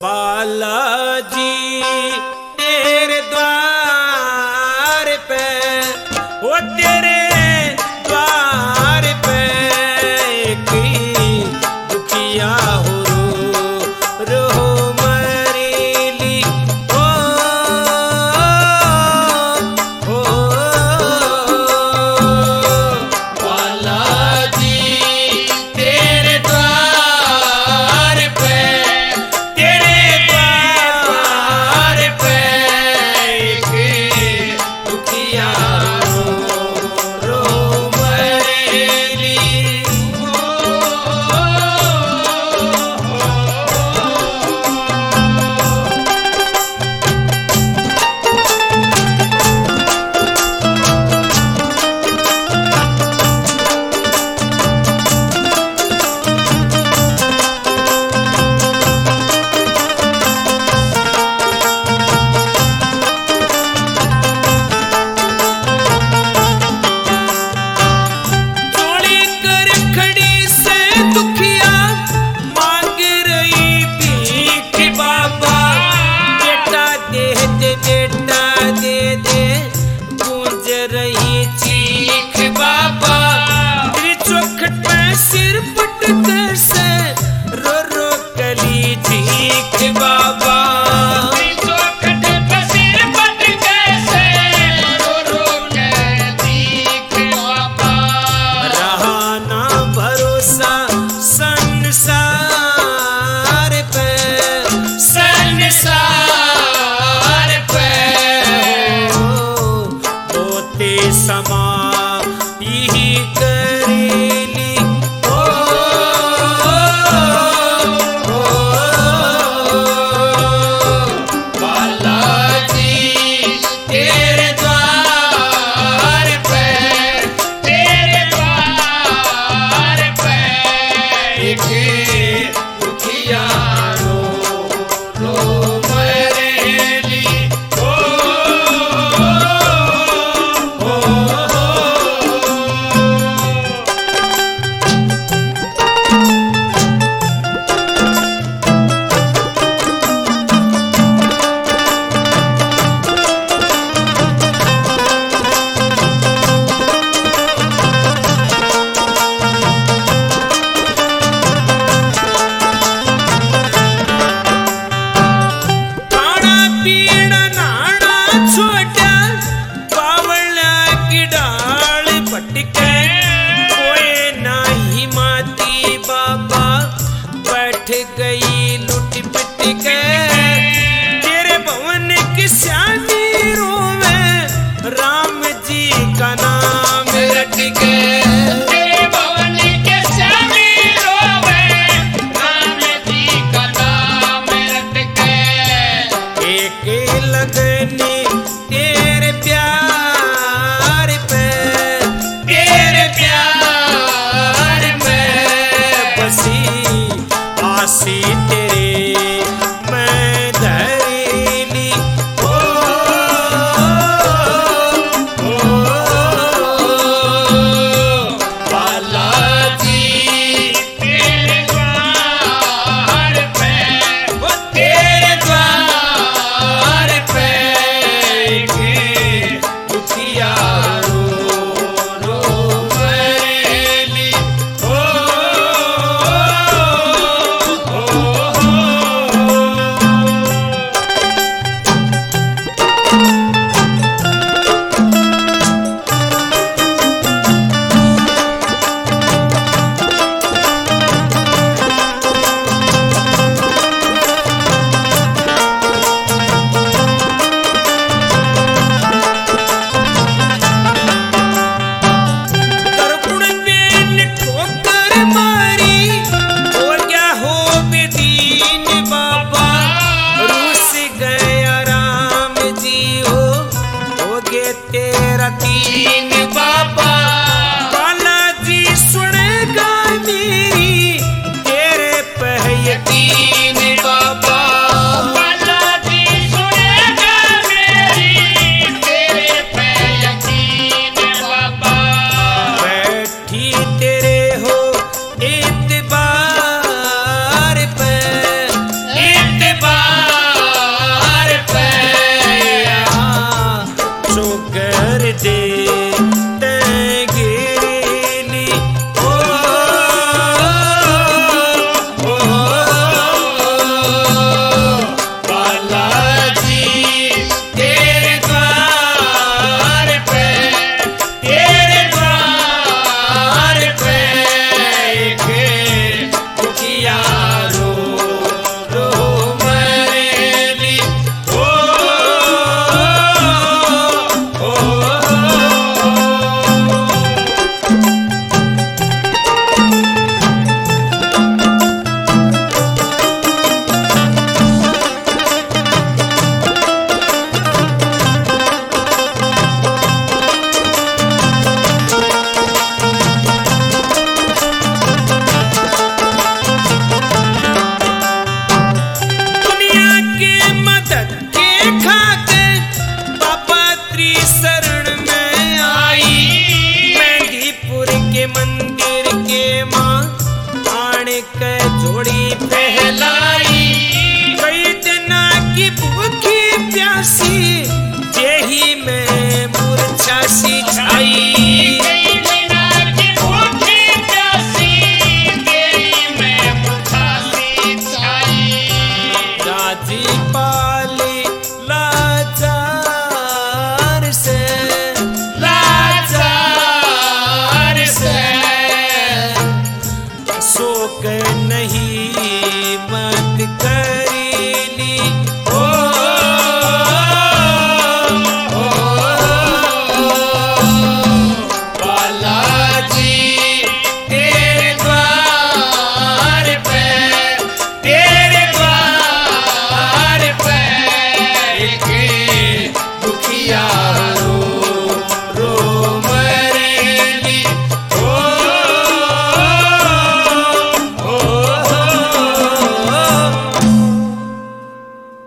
बालाजी तेरे द्वार पे, वो तेरे द्वार पे एक दुखिया हो रो मरेली हो बालाजी तेरे द्वार पे, तेरे द्वार पे एक दुखिया रो मरेली चोली कर खड़ी से दुखिया मांग रही भीख बाबा, बेटा दे दे बेटा दे दे गूंज रही चीख बाबा। तेरी चौखट पे सिर पटक से रो कली चीख बाबा। चौखट पे सिर पटक से रो के चीख बाबा। रहा ना भरोसा संसार पे, संसार पे होते समा यही करेली हो जी